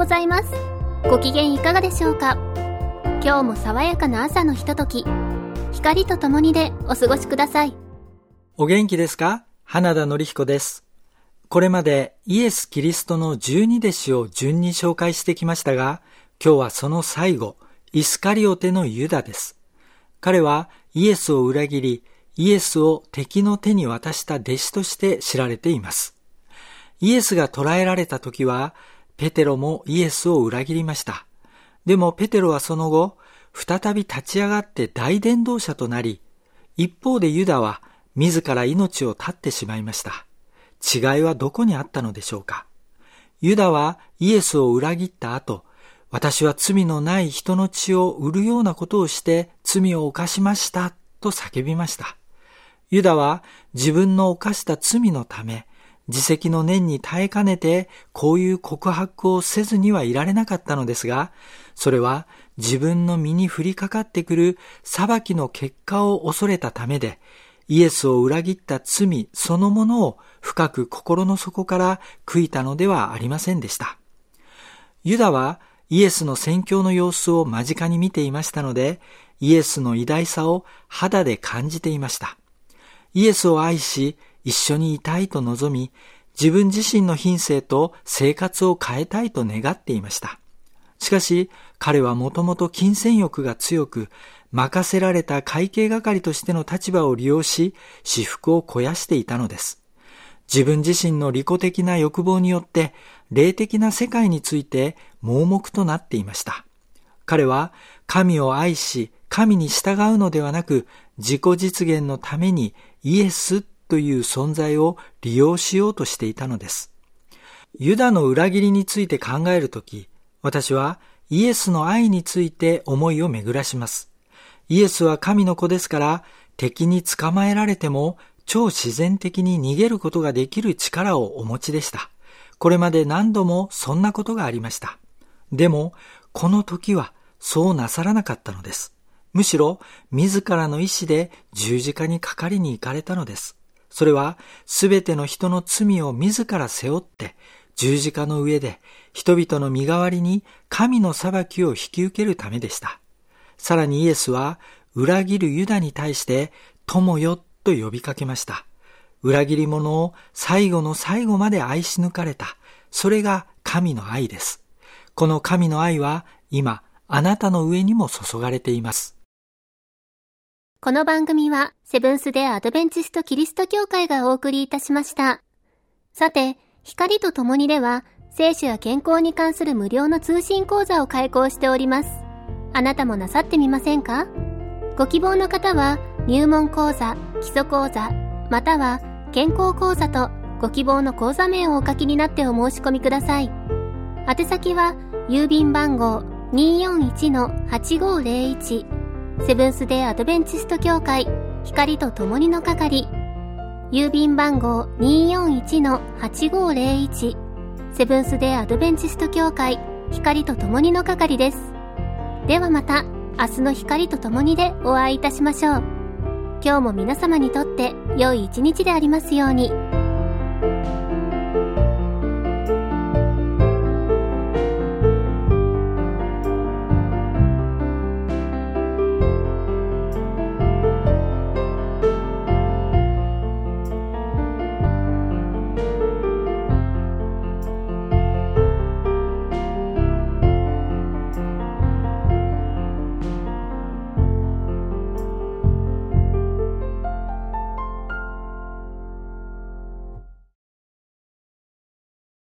ございます。ご機嫌いかがでしょうか。今日も爽やかな朝のひととき、光とともにでお過ごしください。 お元気ですか？花田典彦です。これまでイエス・キリストの12弟子を順に紹介してきましたが、今日はその最後、イスカリオテのユダです。彼はイエスを裏切り、イエスを敵の手に渡した弟子として知られています。イエスが捕らえられた時は、ペテロもイエスを裏切りました。でもペテロはその後、再び立ち上がって大伝道者となり、一方でユダは自ら命を絶ってしまいました。違いはどこにあったのでしょうか。ユダはイエスを裏切った後、私は罪のない人の血を売るようなことをして罪を犯しましたと叫びました。ユダは自分の犯した罪のため、自責の念に耐えかねてこういう告白をせずにはいられなかったのですが、それは自分の身に降りかかってくる裁きの結果を恐れたためで、イエスを裏切った罪そのものを深く心の底から悔いたのではありませんでした。ユダはイエスの宣教の様子を間近に見ていましたので、イエスの偉大さを肌で感じていました。イエスを愛し、一緒にいたいと望み、自分自身の品性と生活を変えたいと願っていました。しかし、彼はもともと金銭欲が強く、任せられた会計係としての立場を利用し、私腹を肥やしていたのです。自分自身の利己的な欲望によって、霊的な世界について盲目となっていました。彼は神を愛し、神に従うのではなく、自己実現のためにイエスという存在を利用しようとしていたのです。ユダの裏切りについて考えるとき、私はイエスの愛について思いを巡らします。イエスは神の子ですから、敵に捕まえられても超自然的に逃げることができる力をお持ちでした。これまで何度もそんなことがありました。でも、この時はそうなさらなかったのです。むしろ、自らの意志で十字架にかかりに行かれたのです。それは、すべての人の罪を自ら背負って、十字架の上で、人々の身代わりに神の裁きを引き受けるためでした。さらにイエスは、裏切るユダに対して、友よと呼びかけました。裏切り者を最後の最後まで愛し抜かれた。それが神の愛です。この神の愛は、今、あなたの上にも注がれています。 この番組はセブンス・デ・アドベンチスト・キリスト教会がお送りいたしました。さて、光とともにでは聖書や健康に関する無料の通信講座を開講しております。あなたもなさってみませんか？ご希望の方は入門講座、基礎講座、または健康講座とご希望の講座名をお書きになってお申し込みください。宛先は郵便番号 241-8501セブンス・デ・アドベンチスト教会光とともにの係、郵便番号 241-8501 セブンス・デ・アドベンチスト教会光とともにの係です。ではまた明日の光とともにでお会いいたしましょう。今日も皆様にとって良い一日でありますように。